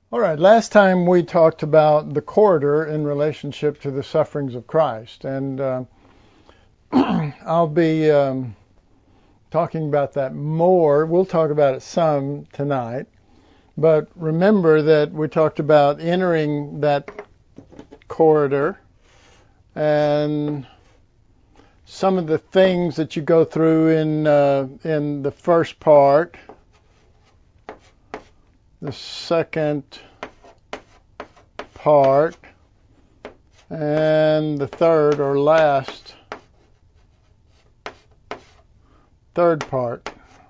All right, last time we talked about the corridor in relationship to the sufferings of Christ, and I'll be talking about that more. We'll talk about it some tonight, but remember that we talked about entering that corridor and some of the things that you go through in the first part, the second part, and the third or last third part.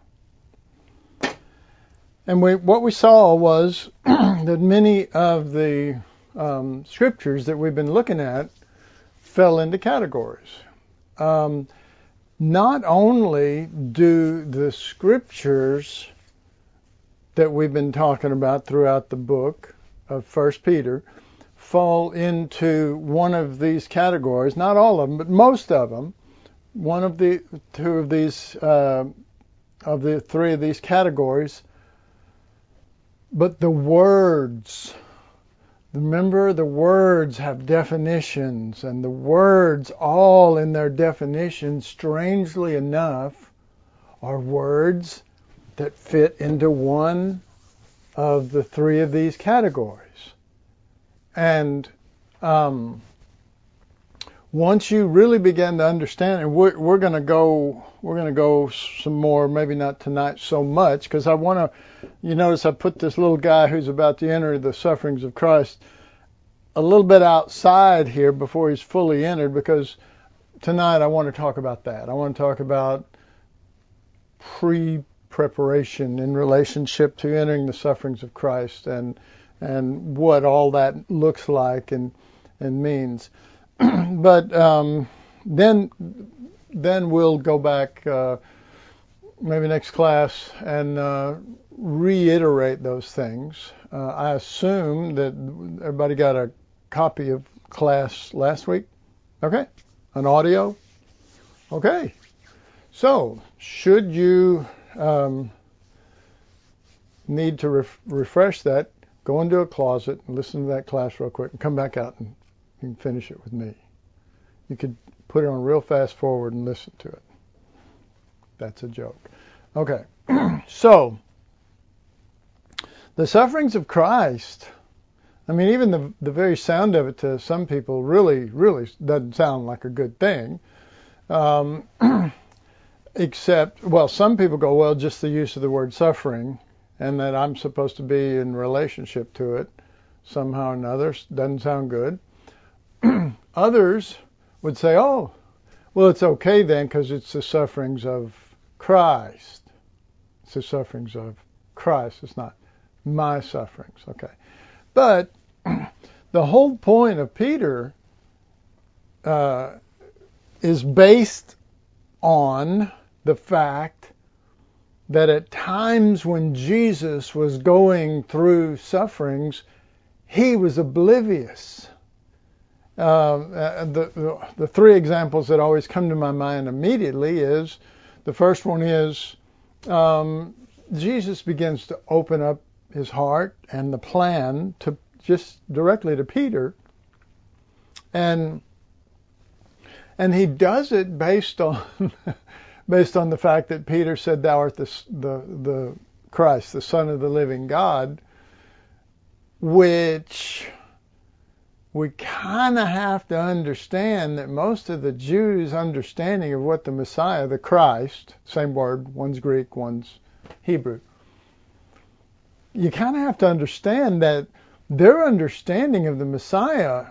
And what we saw was that many of the scriptures that we've been looking at fell into categories. Not only do the scriptures that we've been talking about throughout the book of 1 Peter fall into one of these categories, not all of them, but most of them, one of the two of these, of the three of these categories, but the words, remember the words have definitions, and the words all in their definitions, strangely enough, are words that fit into one of the three of these categories. And once you really begin to understand, and we're going to go some more, maybe not tonight so much, because I want to, you notice I put this little guy who's about to enter the sufferings of Christ a little bit outside here before he's fully entered, because tonight I want to talk about that. I want to talk about preparation in relationship to entering the sufferings of Christ and what all that looks like and means. But then we'll go back maybe next class and reiterate those things. I assume that everybody got a copy of class last week. Okay, an audio. Okay, so should you need to refresh that, go into a closet and listen to that class real quick and come back out and you can finish it with me. You could put it on real fast forward and listen to it. That's a joke. Okay, so the sufferings of Christ, I mean, even the very sound of it to some people really doesn't sound like a good thing. Except, well, some people go, well, just the use of the word suffering and that I'm supposed to be in relationship to it somehow or another doesn't sound good. Others would say, oh, well, it's okay then because it's the sufferings of Christ. It's the sufferings of Christ. It's not my sufferings. Okay. But the whole point of Peter is based on the fact that at times when Jesus was going through sufferings, he was oblivious. The three examples that always come to my mind immediately is, the first one is Jesus begins to open up his heart and the plan to just directly to Peter, and he does it based on the fact that Peter said, "Thou art the Christ, the Son of the living God," which we kind of have to understand that most of the Jews' understanding of what the Messiah, the Christ, same word, one's Greek, one's Hebrew, you kind of have to understand that their understanding of the Messiah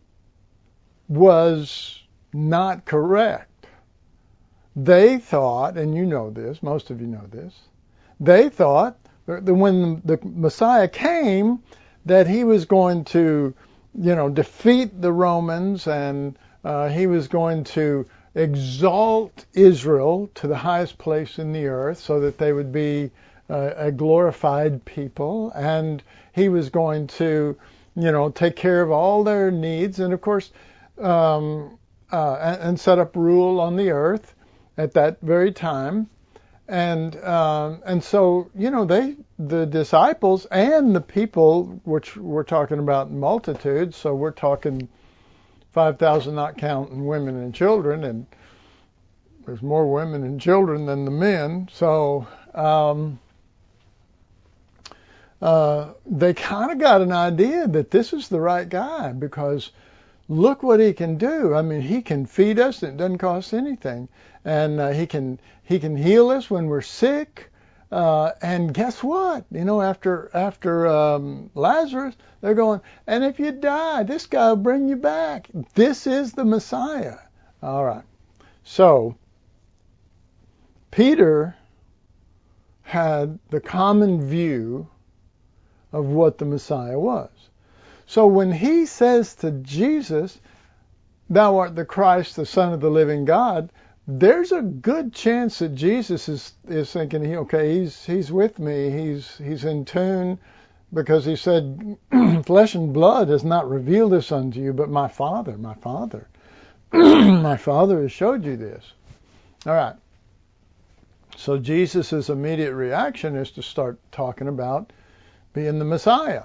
was not correct. They thought, and you know this, most of you know this, they thought that when the Messiah came, that he was going to, defeat the Romans, and he was going to exalt Israel to the highest place in the earth so that they would be a glorified people, and he was going to, take care of all their needs, and of course, and set up rule on the earth at that very time. And so, the disciples and the people, which we're talking about multitudes, so we're talking 5,000, not counting women and children, and there's more women and children than the men. So they kind of got an idea that this is the right guy, because look what he can do. I mean, he can feed us, and it doesn't cost anything. And he can heal us when we're sick. And guess what? After Lazarus, they're going, and if you die, this guy will bring you back. This is the Messiah. All right. So Peter had the common view of what the Messiah was. So when he says to Jesus, "Thou art the Christ, the Son of the living God," there's a good chance that Jesus is thinking, okay, he's with me, he's in tune, because he said, "Flesh and blood has not revealed this unto you, but my Father, my Father." My Father has showed you this. All right. So Jesus' immediate reaction is to start talking about being the Messiah.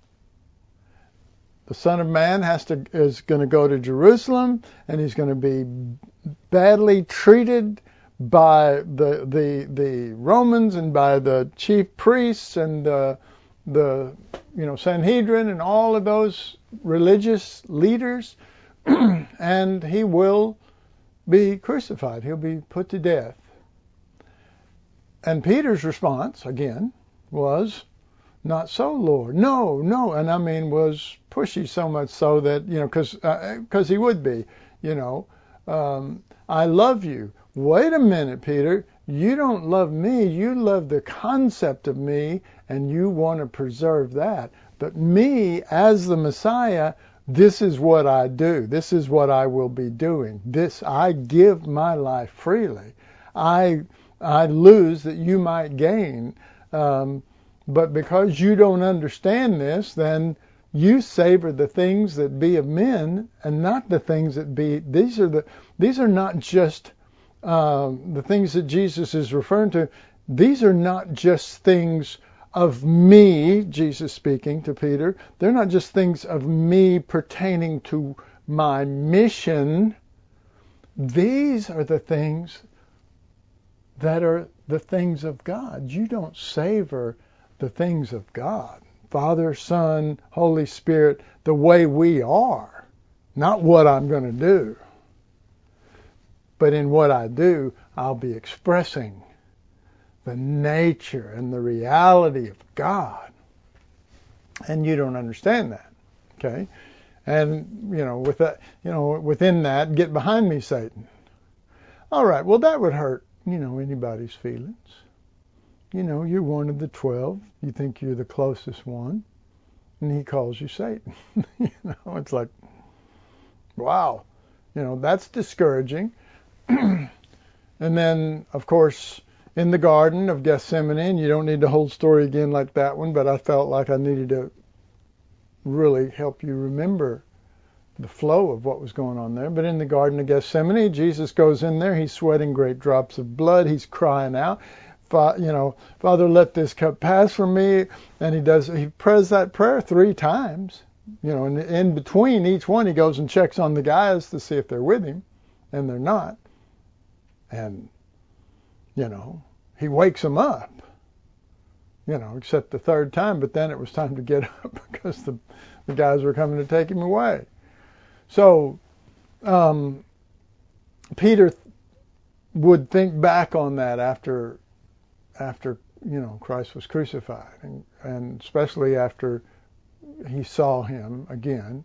The Son of Man is going to go to Jerusalem, and he's going to be badly treated by the Romans and by the chief priests and the Sanhedrin and all of those religious leaders, and he will be crucified. He'll be put to death. And Peter's response, again, was, "Not so, Lord. No, no." And I mean, was pushy, so much so that, because he would be, "I love you." Wait a minute, Peter. You don't love me. You love the concept of me, and you want to preserve that. But me, as the Messiah, this is what I do. This is what I will be doing. I give my life freely. I lose that you might gain. But because you don't understand this, then you savor the things that be of men and not the things that be. These are not just the things that Jesus is referring to. These are not just things of me, Jesus speaking to Peter. They're not just things of me pertaining to my mission. These are the things that are the things of God. You don't savor the things of God, Father, Son, Holy Spirit, the way we are, not what I'm going to do. But in what I do, I'll be expressing the nature and the reality of God. And you don't understand that, okay? And, with that, within that, get behind me, Satan. All right, well, that would hurt, anybody's feelings. You're one of the 12. You think you're the closest one. And he calls you Satan. It's like, wow. That's discouraging. And then, of course, in the Garden of Gethsemane, and you don't need the whole story again like that one, but I felt like I needed to really help you remember the flow of what was going on there. But in the Garden of Gethsemane, Jesus goes in there. He's sweating great drops of blood. He's crying out, "Father, let this cup pass from me." And he prays that prayer 3 times. And in between each one, he goes and checks on the guys to see if they're with him, and they're not. And, he wakes them up, except the 3rd time, but then it was time to get up because the guys were coming to take him away. So Peter would think back on that after Christ was crucified, and especially after he saw him again,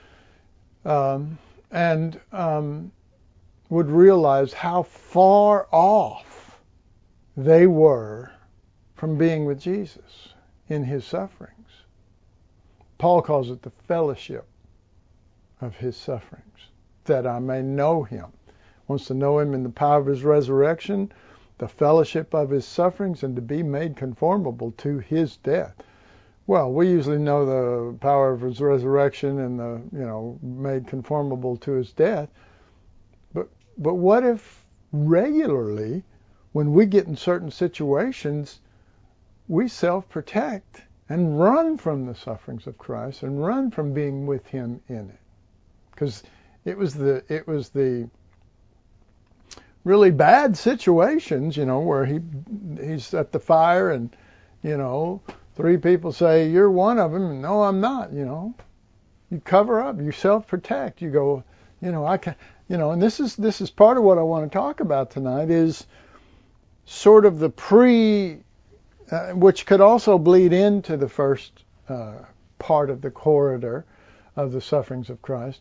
and would realize how far off they were from being with Jesus in his sufferings. Paul calls it the fellowship of his sufferings, that I may know him. Wants to know him in the power of his resurrection, the fellowship of his sufferings, and to be made conformable to his death. Well, we usually know the power of his resurrection and made conformable to his death. But what if regularly, when we get in certain situations, we self-protect and run from the sufferings of Christ and run from being with him in it. Because it was the really bad situations, where he's at the fire and, 3 people say, you're one of them. No, I'm not, You cover up, you self-protect. You go, I can, and this is part of what I want to talk about tonight is sort of the which could also bleed into the first part of the corridor of the sufferings of Christ.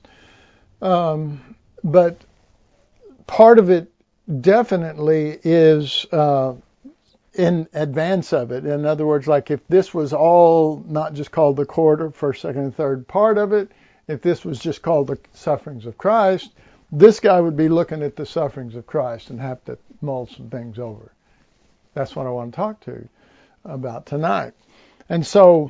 But part of it definitely is in advance of it. In other words, like if this was all not just called the corridor, first, second, and third part of it, if this was just called the sufferings of Christ, this guy would be looking at the sufferings of Christ and have to mull some things over. That's what I want to talk to you about tonight. And so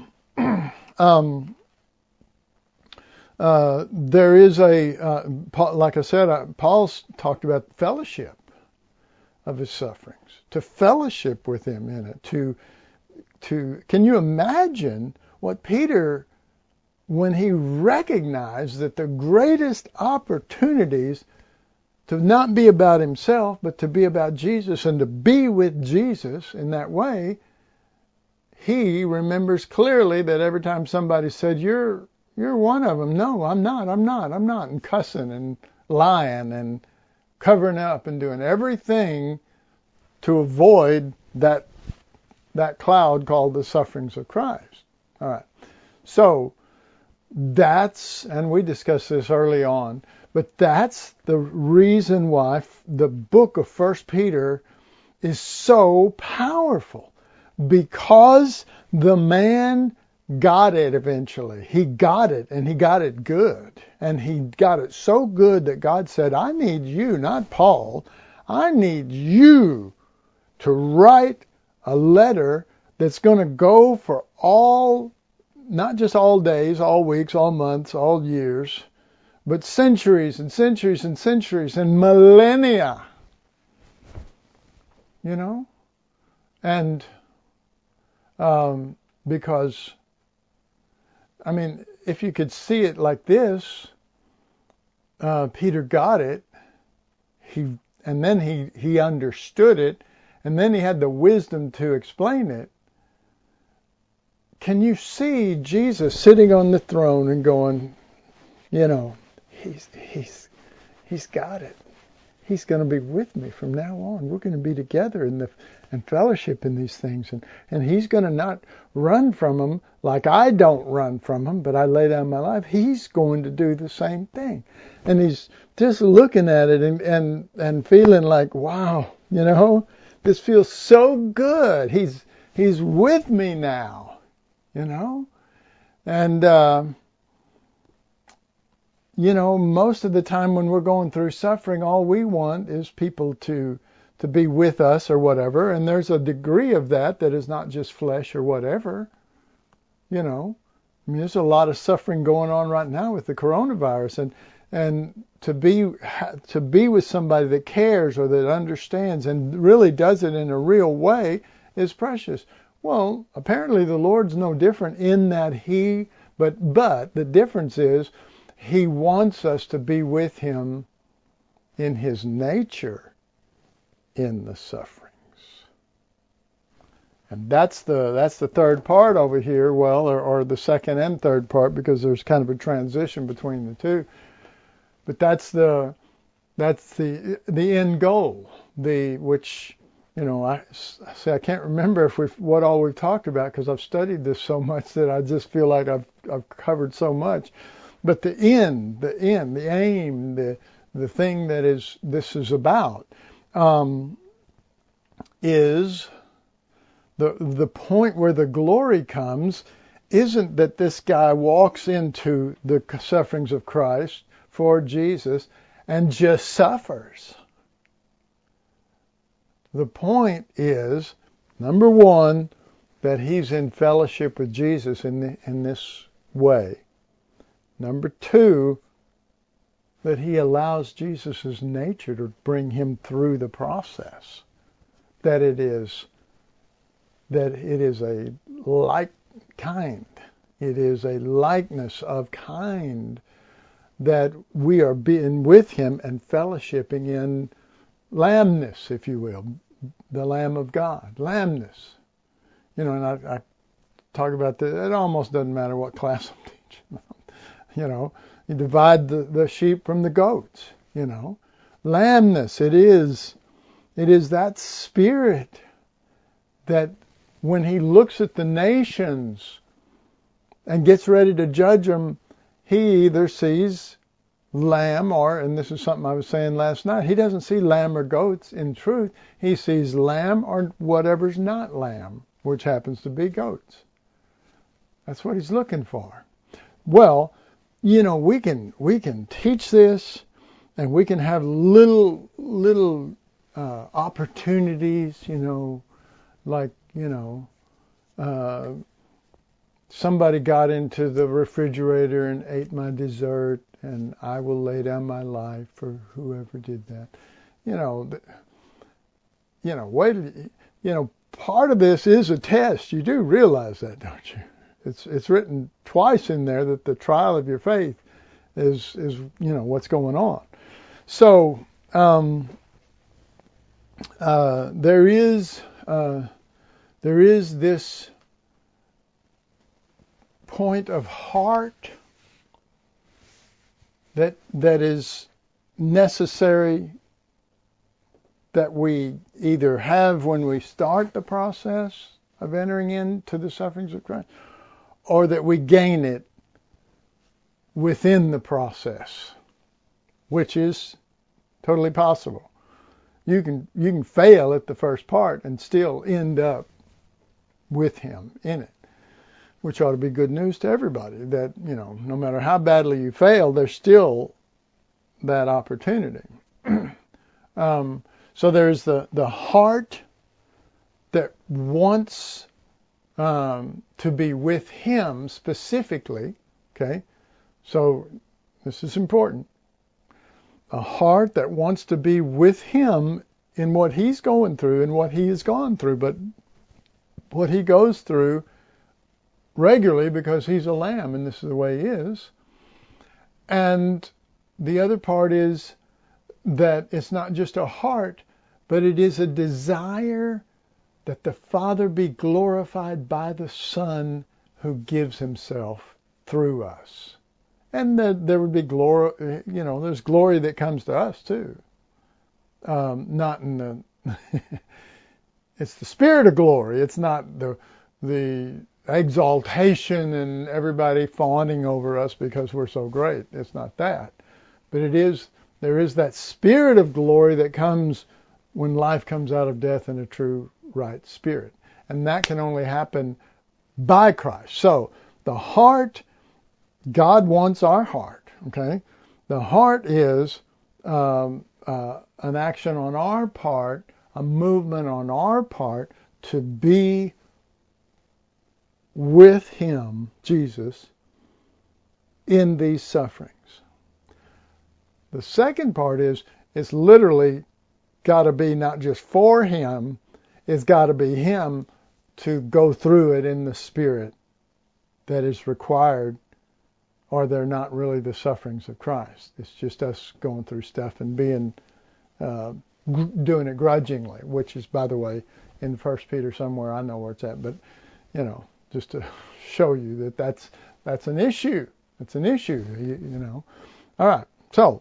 there is like I said, Paul's talked about fellowship of his sufferings, to fellowship with him in it, to can you imagine what Peter, when he recognized that the greatest opportunities to not be about himself, but to be about Jesus and to be with Jesus in that way, he remembers clearly that every time somebody said, you're one of them. No, I'm not. And cussing and lying and covering up and doing everything to avoid that cloud called the sufferings of Christ. All right. So and we discussed this early on, but that's the reason why the book of 1 Peter is so powerful, because the man got it eventually. He got it, and he got it good. And he got it so good that God said, I need you, not Paul. I need you to write a letter that's going to go for all, not just all days, all weeks, all months, all years, but centuries and centuries and centuries and millennia. And because, if you could see it like this, Peter got it, and then he understood it, and then he had the wisdom to explain it. Can you see Jesus sitting on the throne and going, he's got it. He's going to be with me from now on. We're going to be together and fellowship in these things. And he's going to not run from them like I don't run from them, but I lay down my life. He's going to do the same thing. And he's just looking at it and feeling like, wow, this feels so good. He's with me now, And, most of the time when we're going through suffering, all we want is people to be with us or whatever. And there's a degree of that is not just flesh or whatever. There's a lot of suffering going on right now with the coronavirus, and to be with somebody that cares or that understands and really does it in a real way is precious. Well, apparently the Lord's no different in that but the difference is he wants us to be with him in his nature in the sufferings. And that's the third part over here, or the second and third part, because there's kind of a transition between the two. But that's the end goal, which I can't remember what all we've talked about, because I've studied this so much that I just feel like I've covered so much. But the aim, the thing that this is about, is the point where the glory comes. Isn't that this guy walks into the sufferings of Christ for Jesus and just suffers. The point is, number one, that he's in fellowship with Jesus in this way. Number two, that he allows Jesus' nature to bring him through the process. that it is a like kind. It is a likeness of kind that we are being with him and fellowshipping in lambness, if you will, the Lamb of God, lambness. And I talk about that. It almost doesn't matter what class I'm teaching. You divide the sheep from the goats. Lambness. It is that spirit that when he looks at the nations and gets ready to judge them, he either sees lamb or, and this is something I was saying last night, he doesn't see lamb or goats in truth. He sees lamb or whatever's not lamb, which happens to be goats. That's what he's looking for. Well, we can teach this, and we can have little opportunities, like, somebody got into the refrigerator and ate my dessert, and I will lay down my life for whoever did that. Part of this is a test. You do realize that, don't you? It's written twice in there that the trial of your faith is what's going on. So there is this point of heart that is necessary, that we either have when we start the process of entering into the sufferings of Christ, or that we gain it within the process, which is totally possible. You can fail at the first part and still end up with him in it, which ought to be good news to everybody, that, no matter how badly you fail, there's still that opportunity. So there's the heart that wants to be with him specifically, okay? So this is important. A heart that wants to be with him in what he's going through and what he has gone through, but what he goes through regularly because he's a lamb and this is the way he is. And the other part is that it's not just a heart, but it is a desire that the Father be glorified by the Son who gives himself through us. And there would be glory, there's glory that comes to us too. Not in the, it's the spirit of glory. It's not the exaltation and everybody fawning over us because we're so great. It's not that. But there is that spirit of glory that comes when life comes out of death in a true right spirit. And that can only happen by Christ. So the heart, God wants our heart, okay? The heart is an action on our part, a movement on our part to be with him, Jesus, in these sufferings. The second part is it's literally got to be not just for him, it's got to be him to go through it in the spirit that is required, or they're not really the sufferings of Christ. It's just us going through stuff and being doing it grudgingly, which is, by the way, in 1 Peter somewhere. I know where it's at, but just to show you that that's an issue. It's an issue, All right, so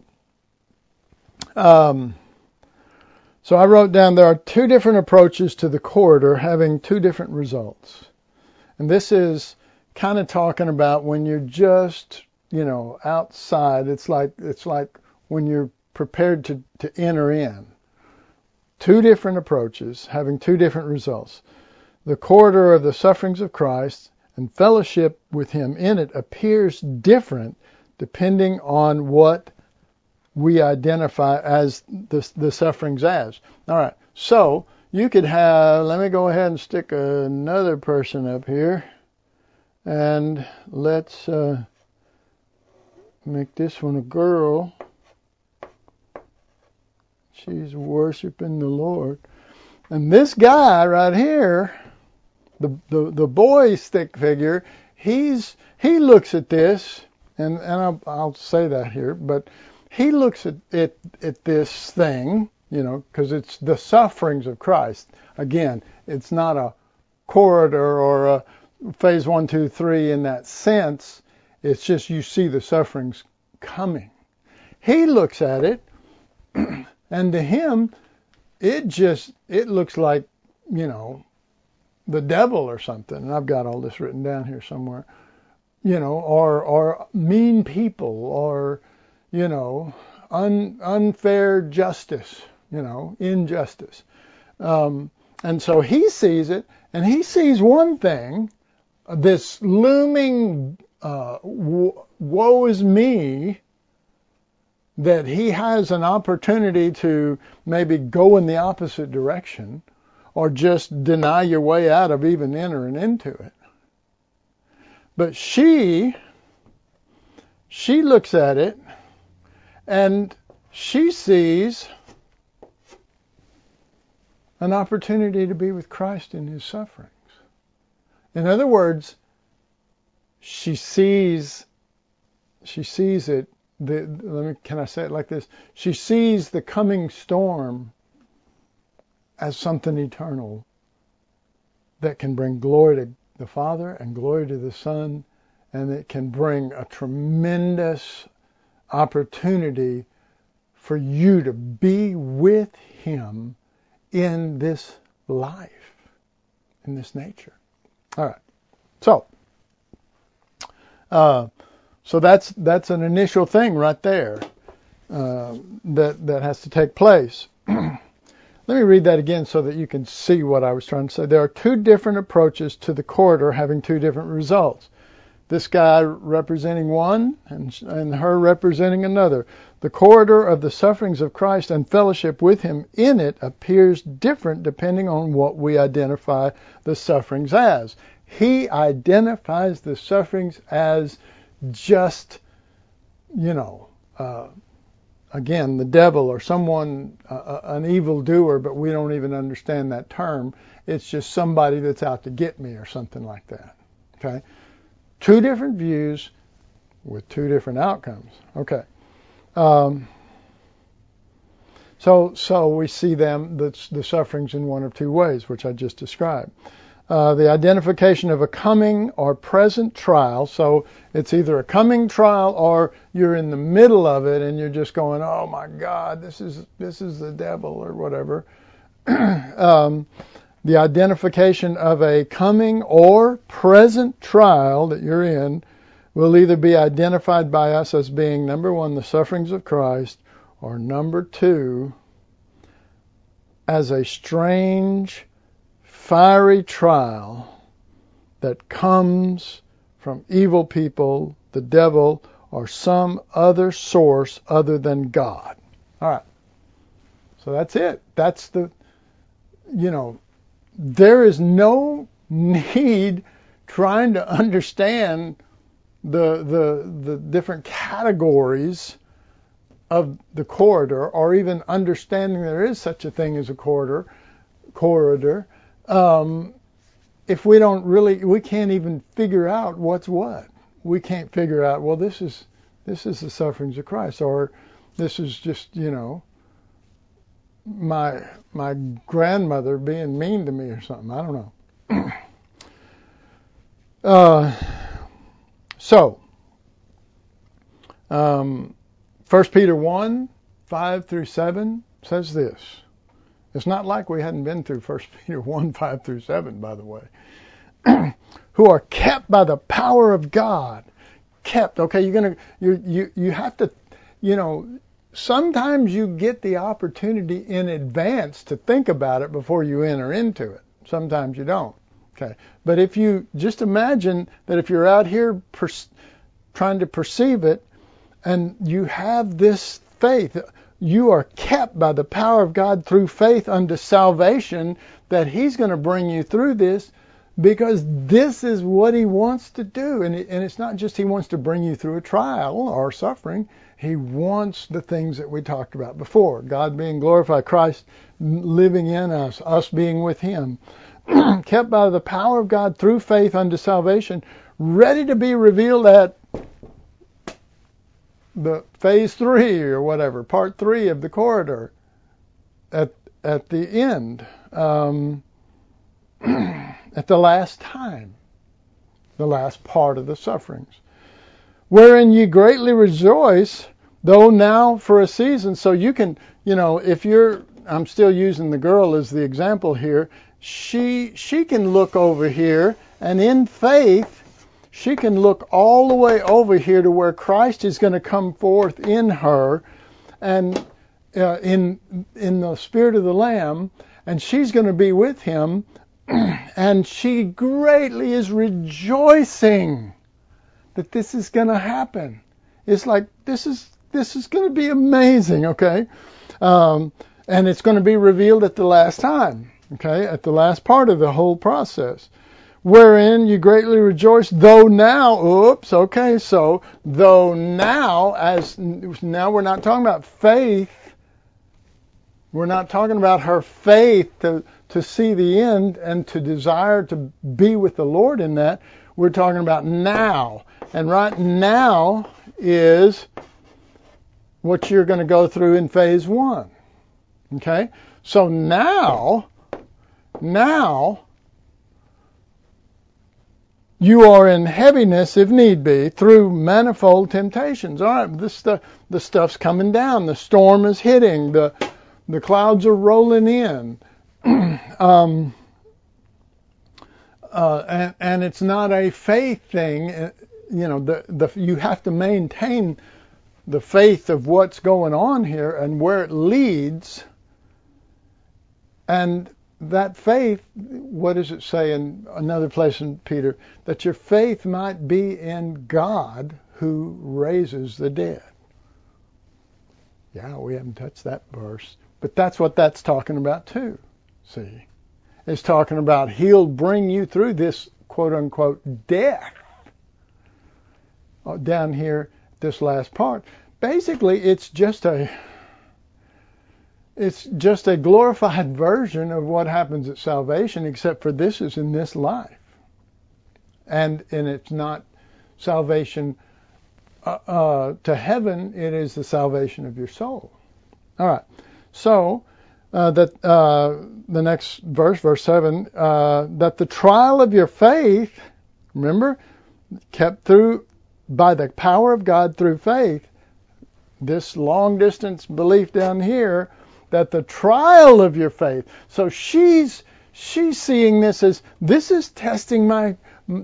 I wrote down there are two different approaches to the corridor having two different results. And this is kind of talking about when you're just, outside. It's like when you're prepared to enter in. Two different approaches having two different results. The corridor of the sufferings of Christ and fellowship with him in it appears different depending on what we identify as the sufferings as. All right, so you could have, let me go ahead and stick another person up here, and let's make this one a girl. She's worshiping the Lord. And this guy right here, the boy stick figure, he looks at this, and I'll say that here, but he looks at this thing, because it's the sufferings of Christ. Again, it's not a corridor or a phase 1, 2, 3 in that sense. It's just you see the sufferings coming. He looks at it, and to him, it looks like, the devil or something. And I've got all this written down here somewhere. Or mean people, or, unfair justice, injustice. And so he sees it, and he sees one thing, this looming woe is me, that he has an opportunity to maybe go in the opposite direction, or just deny your way out of even entering into it. But she looks at it, and she sees an opportunity to be with Christ in his sufferings. In other words, she sees it. Can I say it like this? She sees the coming storm as something eternal that can bring glory to the Father and glory to the Son, and it can bring a tremendous opportunity for you to be with him in this life, in this nature. All right. So that's an initial thing right there that has to take place. Let me read that again so that you can see what I was trying to say. There are two different approaches to the corridor having two different results. This guy representing one and her representing another. The corridor of the sufferings of Christ and fellowship with him in it appears different depending on what we identify the sufferings as. He identifies the sufferings as just, again, the devil or someone, an evildoer, but we don't even understand that term. It's just somebody that's out to get me or something like that. Okay? Two different views with two different outcomes. Okay. So we see the sufferings in one of two ways, which I just described. The identification of a coming or present trial. So it's either a coming trial or you're in the middle of it and you're just going, oh my God, this is the devil or whatever. The identification of a coming or present trial that you're in will either be identified by us as being, number one, the sufferings of Christ, or number two, as a strange, fiery trial that comes from evil people, the devil, or some other source other than God. All right. So that's it. That's there is no need trying to understand the different categories of the corridor, or even understanding there is such a thing as a corridor. If we can't even figure out what's what. We can't figure out, well, this is the sufferings of Christ, or this is just, my grandmother being mean to me or something. I don't know. So, 1 Peter 1, 5 through 7 says this. It's not like we hadn't been through 1 Peter 1, 5 through 7, by the way. Who are kept by the power of God. Kept. Okay, you have to, sometimes you get the opportunity in advance to think about it before you enter into it. Sometimes you don't. Okay. But if you just imagine that if you're out here trying to perceive it and you have this faith, you are kept by the power of God through faith unto salvation, that He's going to bring you through this. because this is what he wants to do. And it's not just he wants to bring you through a trial or suffering. He wants the things that we talked about before. God being glorified, Christ living in us, us being with him, kept by the power of God through faith unto salvation, ready to be revealed at the phase 3 or whatever, part 3 of the corridor at the end, at the last time, the last part of the sufferings, wherein ye greatly rejoice, though now for a season. So you can, I'm still using the girl as the example here. She can look over here, and in faith, she can look all the way over here to where Christ is going to come forth in her, and in the Spirit of the Lamb, and she's going to be with him, and she greatly is rejoicing that this is going to happen. It's like this is going to be amazing, okay? And it's going to be revealed at the last time, okay? At the last part of the whole process. Wherein you greatly rejoice, though now, so though now, now we're not talking about faith. We're not talking about her faith to see the end and to desire to be with the Lord in that. We're talking about now. And right now is what you're going to go through in phase 1. Okay? So now, you are in heaviness, if need be, through manifold temptations. All right, the stuff's coming down. The storm is hitting. The clouds are rolling in. And it's not a faith thing. You have to maintain the faith of what's going on here and where it leads. And that faith, what does it say in another place in Peter? That your faith might be in God who raises the dead. Yeah, we haven't touched that verse. But that's what that's talking about too. See? It's talking about he'll bring you through this quote-unquote death. Down here, this last part. Basically, it's just a glorified version of what happens at salvation, except for this is in this life. And it's not salvation to heaven, it is the salvation of your soul. All right. So, the next verse, verse 7, that the trial of your faith, remember, kept through by the power of God through faith, this long distance belief down here, that the trial of your faith. So she's seeing this as this is testing my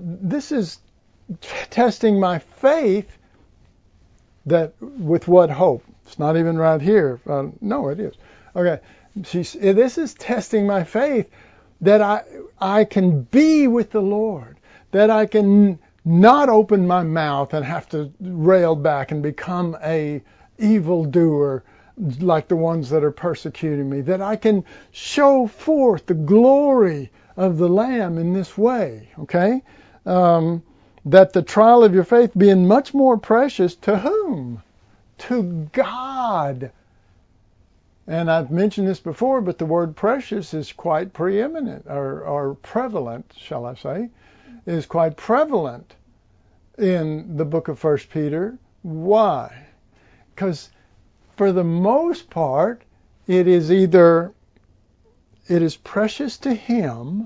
faith. That with what hope? It's not even right here. No, it is. Okay, this is testing my faith that I can be with the Lord, that I can not open my mouth and have to rail back and become a evildoer like the ones that are persecuting me, that I can show forth the glory of the Lamb in this way, okay? That the trial of your faith being much more precious to whom? To God. And I've mentioned this before, but the word precious is quite preeminent, or prevalent, shall I say, is quite prevalent in the book of 1 Peter. Why? Because for the most part, it is precious to him,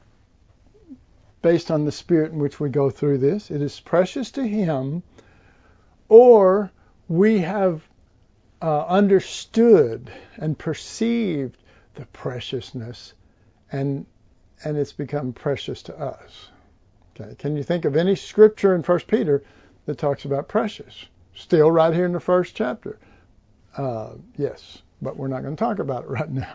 based on the spirit in which we go through this. It is precious to him, or we have understood and perceived the preciousness, and it's become precious to us. Okay, can you think of any scripture in 1 Peter that talks about precious? Still right here in the first chapter. Yes, but we're not going to talk about it right now.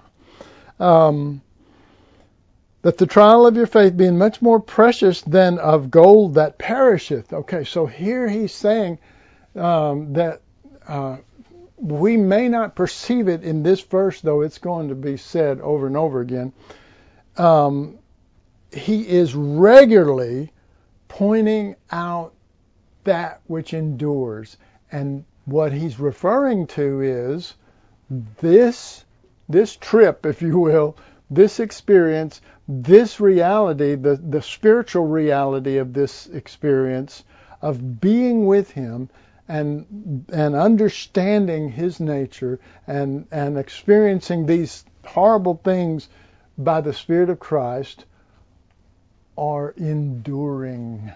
That the trial of your faith being much more precious than of gold that perisheth. Okay, so here he's saying that we may not perceive it in this verse, though it's going to be said over and over again. he is regularly pointing out that which endures. And what he's referring to is this trip, if you will, this experience, this reality, the spiritual reality of this experience of being with him and understanding his nature and experiencing these horrible things by the Spirit of Christ are enduring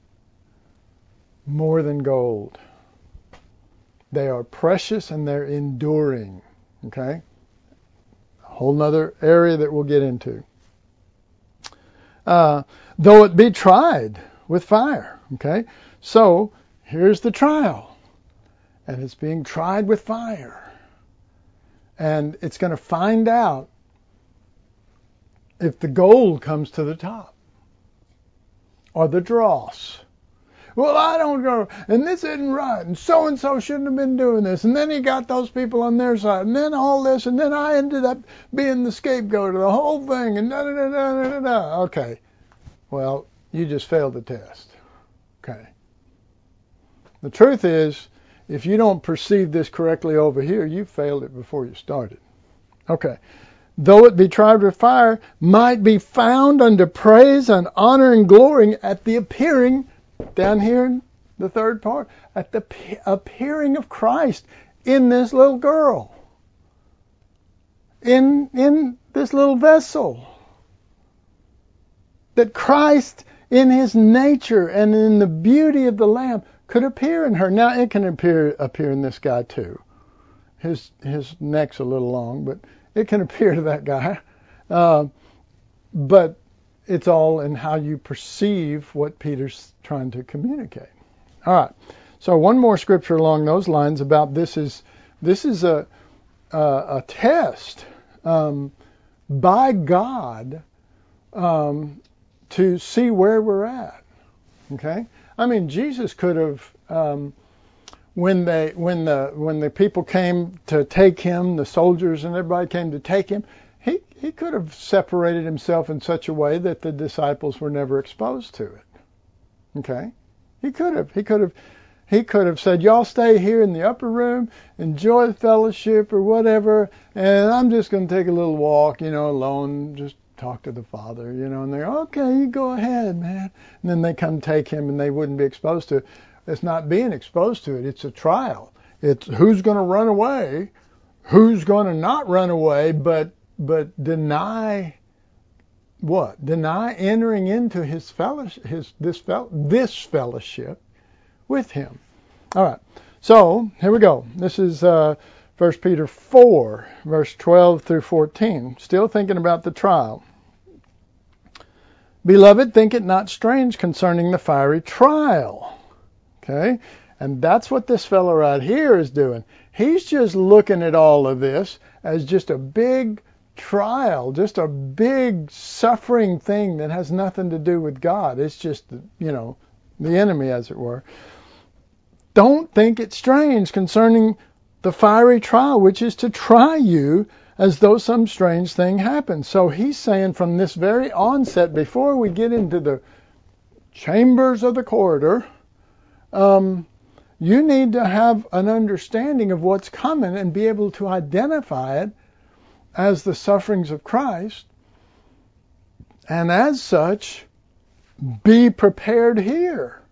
more than gold. They are precious and they're enduring. Okay? A whole nother area that we'll get into. Though it be tried with fire. Okay? So, here's the trial. And it's being tried with fire. And it's going to find out if the gold comes to the top. Or the dross. Well, I don't go, and this isn't right, and so shouldn't have been doing this, and then he got those people on their side, and then all this, and then I ended up being the scapegoat of the whole thing, and da-da-da-da-da-da. Okay, well, you just failed the test. Okay. The truth is, if you don't perceive this correctly over here, you failed it before you started. Okay. Though it be tried with fire, might be found unto praise and honor and glory at the appearing, down here in the third part, at the appearing of Christ in this little girl, in this little vessel. That Christ, in his nature and in the beauty of the Lamb, could appear in her. Now it can appear in this guy too. His neck's a little long, but it can appear to that guy. But it's all in how you perceive what Peter's trying to communicate. All right. So one more scripture along those lines about this is a test by God to see where we're at. Okay. I mean, Jesus could have when the people came to take him, the soldiers and everybody came to take him, he could have separated himself in such a way that the disciples were never exposed to it. Okay? He could have said, y'all stay here in the upper room, enjoy the fellowship or whatever, and I'm just going to take a little walk, alone, just talk to the Father, and they're, okay, you go ahead, man. And then they come take him and they wouldn't be exposed to it. It's not being exposed to it. It's a trial. It's who's going to run away, who's going to not run away, but deny what? Deny entering into his fellowship, this fellowship with him. All right. So here we go. This is 1 Peter 4, verse 12 through 14. Still thinking about the trial. Beloved, think it not strange concerning the fiery trial. Okay? And that's what this fellow right here is doing. He's just looking at all of this as just a big trial, just a big suffering thing that has nothing to do with God. It's just, the enemy, as it were. Don't think it strange concerning the fiery trial, which is to try you as though some strange thing happened. So he's saying from this very onset, before we get into the chambers of the corridor, you need to have an understanding of what's coming and be able to identify it as the sufferings of Christ. And as such, be prepared here.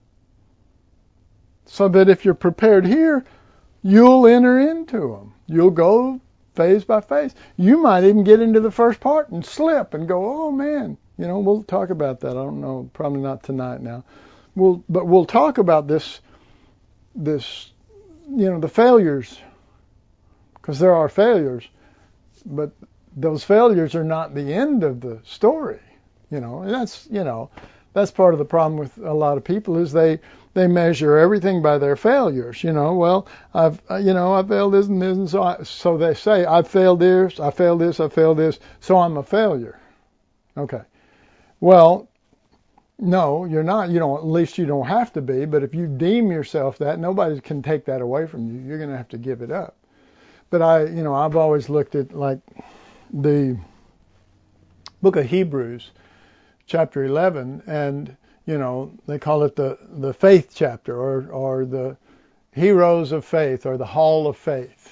So that if you're prepared here, you'll enter into them. You'll go phase by phase. You might even get into the first part and slip and go, oh man, we'll talk about that. I don't know, probably not tonight now. But we'll talk about this, the failures, because there are failures, but those failures are not the end of the story. And that's part of the problem with a lot of people is they measure everything by their failures. Well, I failed this and this, and so they say I failed this, I failed this, I failed this, so I'm a failure. Okay. Well, no, you're not. At least you don't have to be. But if you deem yourself that, nobody can take that away from you. You're going to have to give it up. But I've always looked at like the book of Hebrews chapter 11, and they call it the faith chapter, or the heroes of faith, or the hall of faith.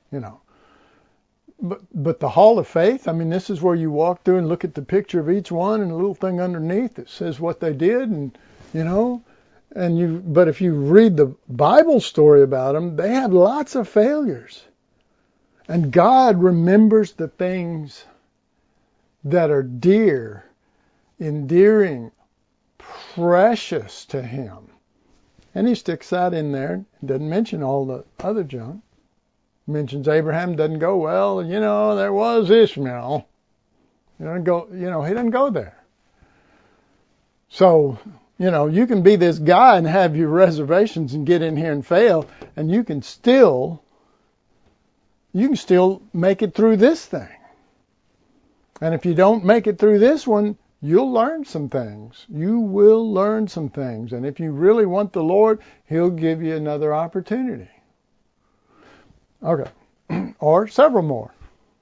But the hall of faith, I mean, this is where you walk through and look at the picture of each one and a little thing underneath that says what they did, and but if you read the Bible story about them, they had lots of failures. And God remembers the things that are dear, endearing, precious to Him. And He sticks that in there. Doesn't mention all the other junk. Mentions Abraham, doesn't go, well, there was Ishmael. He doesn't go there. So, you can be this guy and have your reservations and get in here and fail, and you can still make it through this thing. And if you don't make it through this one, you'll learn some things. You will learn some things. And if you really want the Lord, He'll give you another opportunity. Okay. Or several more,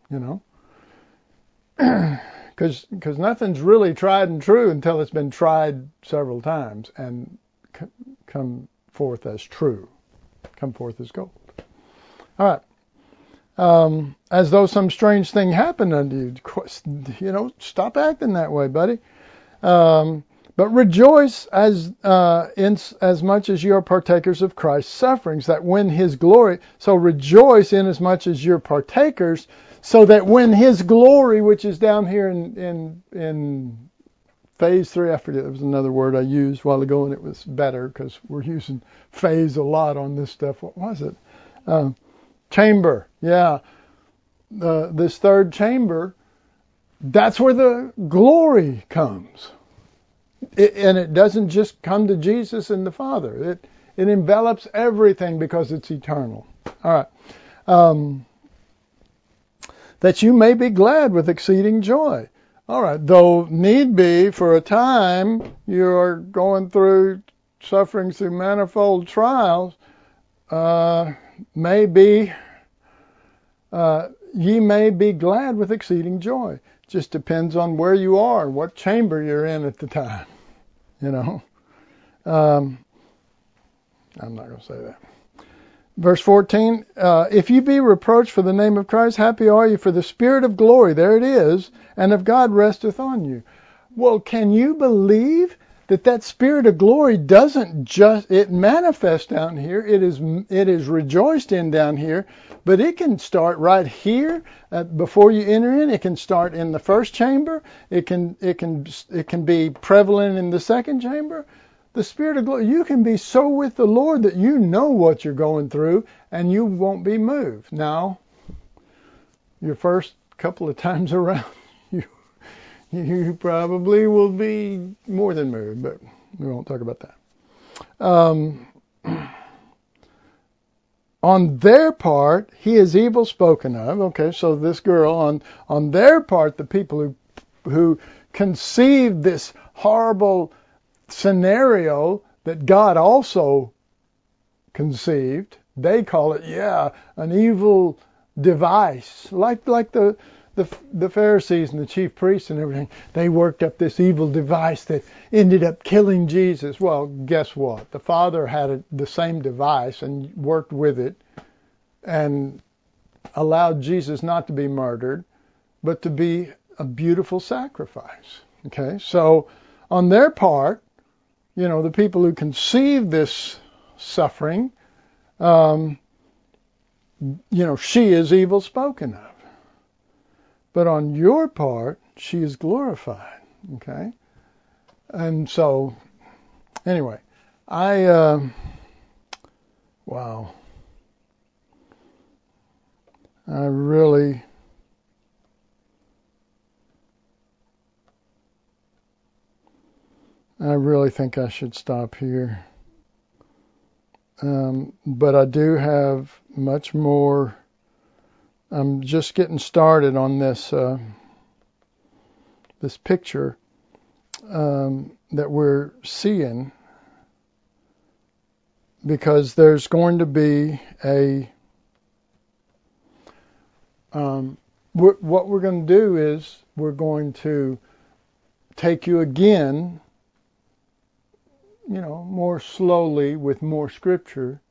because nothing's really tried and true until it's been tried several times and come forth as true, come forth as gold. All right. As though some strange thing happened unto you, stop acting that way, buddy. But rejoice as much as you are partakers of Christ's sufferings, that when His glory, so rejoice in as much as you're partakers, so that when His glory, which is down here in phase 3, I forget, there was another word I used a while ago and it was better because we're using phase a lot on this stuff. What was it? Chamber. Yeah. This third chamber, that's where the glory comes. And it doesn't just come to Jesus and the Father. It envelops everything because it's eternal. All right. That you may be glad with exceeding joy. All right. Though need be for a time you are going through suffering through manifold trials, ye may be glad with exceeding joy. Just depends on where you are, what chamber you're in at the time. I'm not going to say that. Verse 14, if you be reproached for the name of Christ, happy are you, for the Spirit of glory, there it is, and of God resteth on you. Well, can you believe that Spirit of glory doesn't just, it manifests down here, it is rejoiced in down here, but it can start right here before you enter in. It can start in the first chamber. It can be prevalent in the second chamber. The Spirit of glory, you can be so with the Lord that you know what you're going through and you won't be moved. Now, your first couple of times around, you probably will be more than moved, but we won't talk about that. On their part, he is evil spoken of. Okay, so this girl, on their part, the people who conceived this horrible scenario that God also conceived, they call it, an evil device, like the Pharisees and the chief priests and everything. They worked up this evil device that ended up killing Jesus. Well, guess what? The Father had the same device and worked with it and allowed Jesus not to be murdered, but to be a beautiful sacrifice. Okay, so on their part, the people who conceived this suffering, she is evil spoken of. But on your part, she is glorified. Okay? And so, anyway, wow. I really think I should stop here. But I do have much more. I'm just getting started on this this picture that we're seeing, because there's going to be what we're going to do is we're going to take you again, more slowly with more scripture,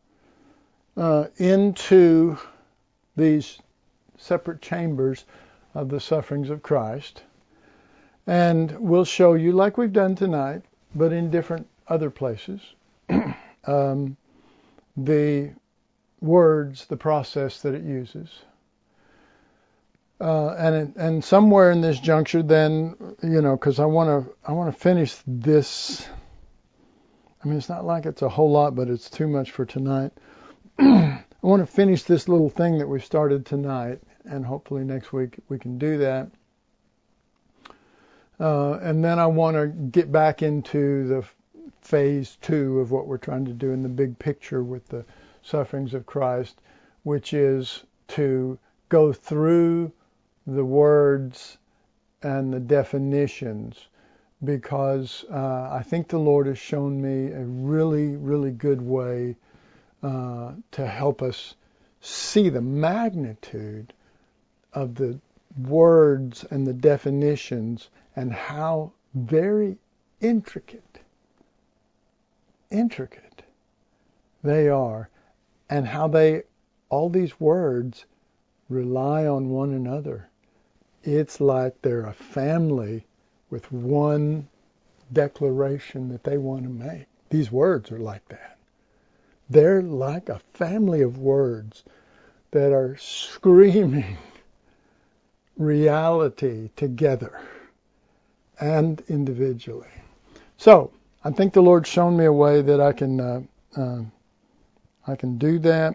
into these separate chambers of the sufferings of Christ. And we'll show you, like we've done tonight, but in different other places, the words, the process that it uses. And somewhere in this juncture, then, because I want to finish this. I mean, it's not like it's a whole lot, but it's too much for tonight. I want to finish this little thing that we started tonight, and hopefully next week we can do that. And then I want to get back into the phase 2 of what we're trying to do in the big picture with the sufferings of Christ, which is to go through the words and the definitions, because I think the Lord has shown me a really, really good way to help us see the magnitude of the words and the definitions and how very intricate they are, and how all these words rely on one another. It's like they're a family with one declaration that they want to make. These words are like that. They're like a family of words that are screaming reality together and individually. So I think the Lord's shown me a way that I can do that,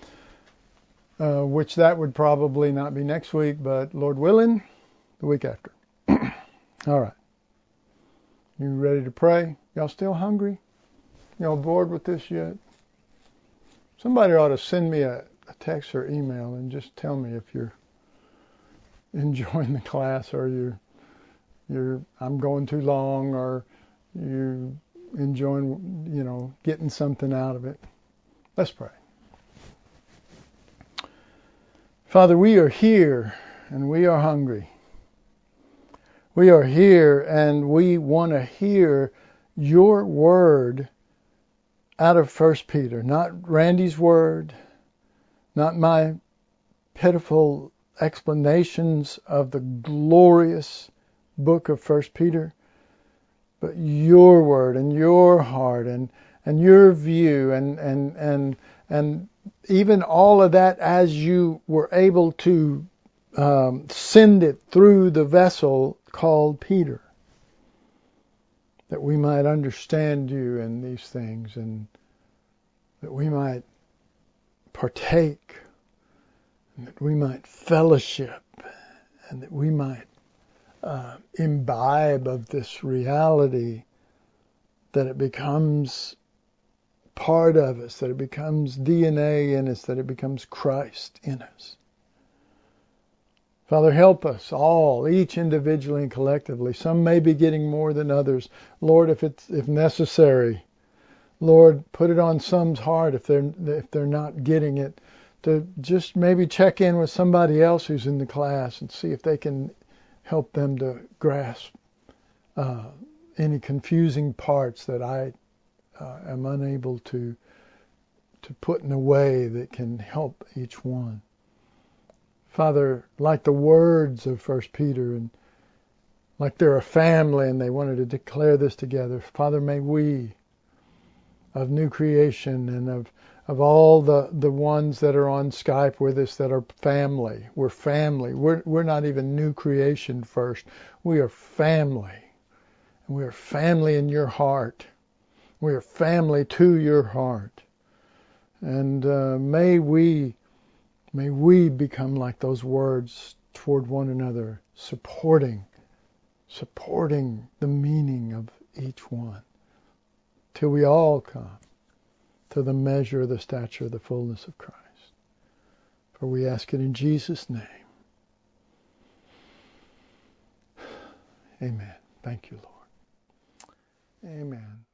which that would probably not be next week, but Lord willing, the week after. All right. You ready to pray? Y'all still hungry? Y'all bored with this yet? Somebody ought to send me a text or email and just tell me if you're enjoying the class, or I'm going too long, or you're enjoying, getting something out of it. Let's pray. Father, we are here and we are hungry. We are here and we want to hear your word out of 1 Peter. Not Randy's word, not my pitiful explanations of the glorious book of 1 Peter, but your word and your heart and your view and even all of that as you were able to send it through the vessel called Peter, that we might understand you in these things and that we might partake, and that we might fellowship, and that we might imbibe of this reality, that it becomes part of us, that it becomes DNA in us, that it becomes Christ in us. Father, help us all, each individually and collectively. Some may be getting more than others. Lord, if necessary, Lord, put it on some's heart if they're not getting it, to just maybe check in with somebody else who's in the class and see if they can help them to grasp any confusing parts that I am unable to put in a way that can help each one. Father, like the words of 1 Peter, and like they're a family and they wanted to declare this together, Father, may we, of New Creation and of all the ones that are on Skype with us that are family, we're family. We're not even New Creation first. We are family. And we are family in your heart. We are family to your heart. And may we become like those words toward one another, supporting the meaning of each one, till we all come to the measure of the stature of the fullness of Christ. For we ask it in Jesus' name. Amen. Thank you, Lord. Amen.